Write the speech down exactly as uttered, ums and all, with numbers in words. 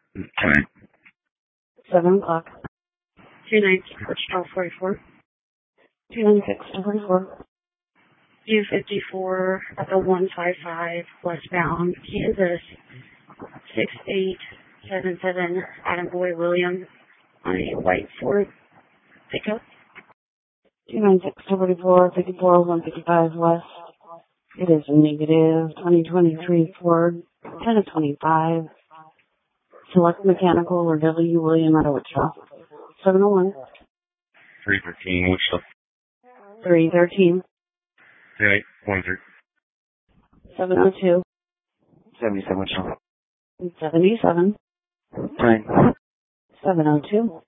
Okay. seven o'clock. two nine six, twelve forty-four. two nine six, twelve forty-four. two fifty-four, the one five five, westbound, Kansas, six eight seven seven, Adam Boy William, on a white Ford pickup. two nine six, twelve forty-four, fifty-four, one fifty-five west. It is a negative twenty twenty-three Ford, ten of twenty-five. Select mechanical or W. William out of Wichita. seven oh one. three thirteen, which stuff? three thirteen. Okay, one three. seven oh two. seventy-seven, which stuff? seventy-seven. Nine. seven oh two.